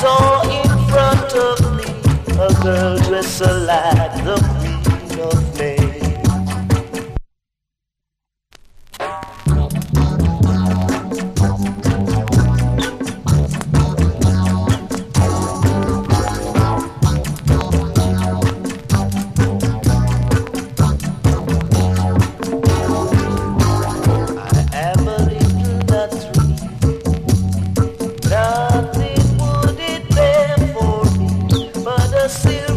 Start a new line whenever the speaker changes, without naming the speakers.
saw in front of me a girl dressed like the Queen of May. Nothing would it bear for me but a silver